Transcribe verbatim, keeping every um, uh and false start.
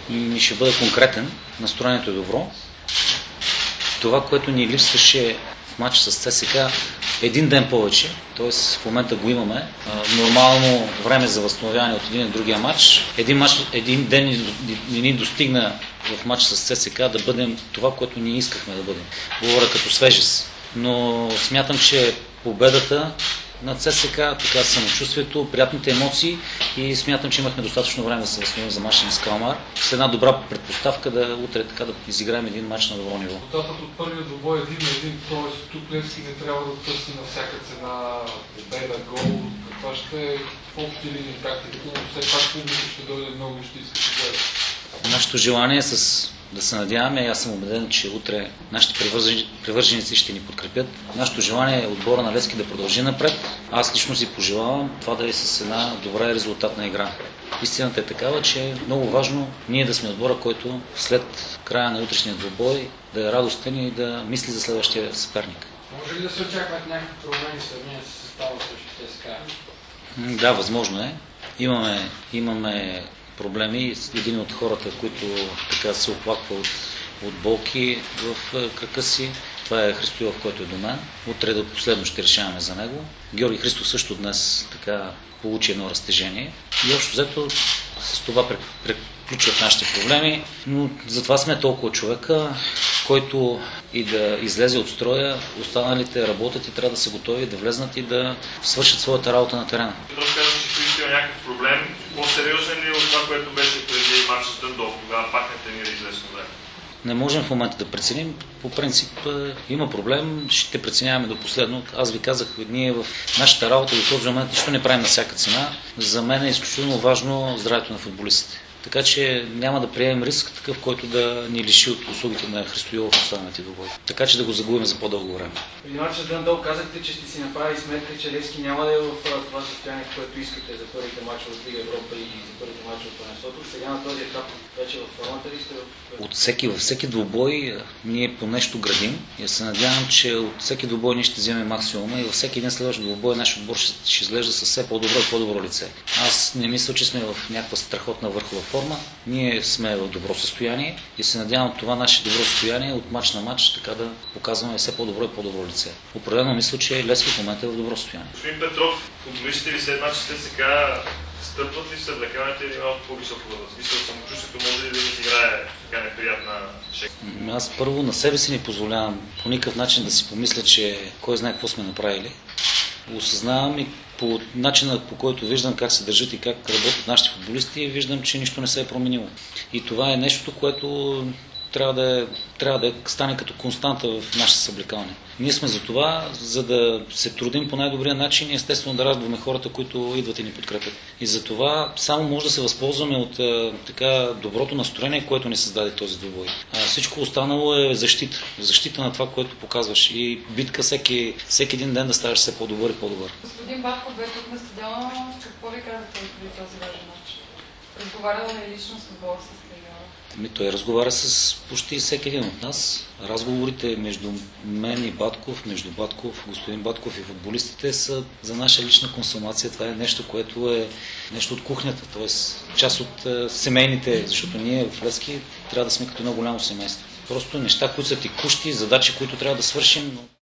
и ще бъда конкретен. Настроението е добро. Това, което ни липсваше в матча с ЦСКА, един ден повече, т.е. в момента го имаме. Нормално време за възстановяване от един и другия матч. Един, матч, един ден не ни достигна в матч с ЦСКА да бъдем това, което ние искахме да бъдем. Говоря като свежест. Но смятам, че победата на ЦСКА, така самочувствието, приятните емоции и смятам, че имахме достатъчно време да се възстановим за матча с Калмар. С една добра предпоставка да утре така да изиграем един матч на добро ниво. Резултатът от първия двубой е един на един, т.е. тук Левски не трябва да търси на всяка цена победа, гол. Каква ще е в общи линии тактиката, но все пак публика ще дойде много и ще иска да гледа. Нашето желание е с да се надяваме, аз съм убеден, че утре нашите привърженици ще ни подкрепят. Нашето желание е отбора на Левски да продължи напред. Аз лично си пожелавам това да е с една добра резултатна игра. Истината е такава, че е много важно ние да сме отбора, който след края на утрешния двубой да е радостен и да мисли за следващия съперник. Може ли да се очакват някакви проблеми в сравнение с състава срещу ЦСКА? Да, възможно е. Имаме, имаме проблеми. Един от хората, които така се оплаква от, от болки в крака си, това е Христоилов, който е до мен. Утре до последно ще решаваме за него. Георги Христов също днес така получи едно разтежение. И общо взето с това приключват нашите проблеми, но затова сме толкова човека, който и да излезе от строя, останалите работят и трябва да са готови да влезнат и да свършат своята работа на терена. Разказвам, че Христо има някакъв проблем. По-сериозен ли е от това, което беше преди матча с Дъндолф? Тогава пак не тренира известно време. Не можем в момента да преценим. По принцип има проблем, ще преценяваме до последно. Аз ви казах, ние в нашата работа до този момент нищо не правим на всяка цена. За мен е изключително важно здравето на футболистите. Така че няма да приемем риск такъв, който да ни лиши от услугите на Христоилов в останалите двубои. Така че да го загубим за по-дълго време. Преди мача с Дъндолф казахте, че сте си направили сметка, че Левски няма да е в това състояние, в което искате за първите мачове от Лига Европа и за първите мачове от Панасото. Сега на този етап вече в формата ли сте? От всеки, във всеки двубой ние по нещо градим и се надявам, че от всеки двубой ние ще вземем максимума и във всеки един следващ двубой нашия отбор ще, ще изглежда със все по-добро и по-добро лице. Аз не мисля, че сме в някаква страхотна върхова форма. Ние сме в добро състояние и се надявам това наше добро състояние от мач на мач така да показваме все по-добро и по-добро лице. Определено мисля, че Левски в момента е в добро състояние. Господин Петров, футболистите ви след мача с ЦСКА стъпват ли в съблекаването или малко по-високо въпрос? Смисъл, самочувствието може ли да изиграе така неприятна шега? Аз първо на себе си не позволявам по никакъв начин да си помисля, че кой знае какво сме направили. Осъзнавам и по начина, по който виждам как се държат и как работят нашите футболисти, виждам, че нищо не се е променило. И това е нещо, което трябва да, е, трябва да стане като константа в нашето съблекаване. Ние сме за това, за да се трудим по най-добрия начин и естествено да радваме хората, които идват и ни подкрепят. И за това само може да се възползваме от така доброто настроение, което ни създаде този двубой. А всичко останало е защита. Защита на това, което показваш. И битка всеки, всеки един ден да ставаш все по-добър и по-добър. Господин Батков бе тук на стадиона. Какво ви казахте преди този важен мач? Разговарял ли лично с футбола с треньора? Ми, той разговаря с почти всеки един от нас. Разговорите между мен и Батков, между Батков, господин Батков и футболистите са за наша лична консумация. Това е нещо, което е нещо от кухнята, т.е. част от е, семейните, защото ние в Левски трябва да сме като едно голямо семейство. Просто неща, които са текущи, задачи, които трябва да свършим.